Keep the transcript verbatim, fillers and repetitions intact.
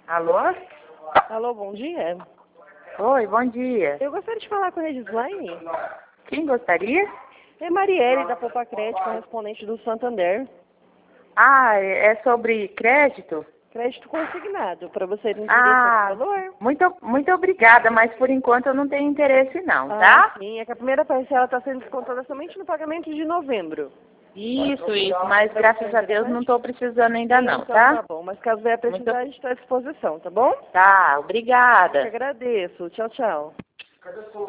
Alô? Alô, bom dia. Oi, bom dia. Eu gostaria de falar com a Regislaine. Quem gostaria? É Marielle, da Poupa Crédito, correspondente do Santander. Ah, é sobre crédito? Crédito consignado, para você entender Ah, esse valor. muito, muito obrigada, mas por enquanto eu não tenho interesse não, Ah, tá? sim, é que a primeira parcela está sendo descontada somente no pagamento de novembro. Isso, isso, mas graças a Deus não estou precisando ainda não, Então tá tá? bom, mas caso venha precisar, Muito... a gente está à disposição, tá bom? Tá, Eu obrigada. que agradeço. Tchau, tchau.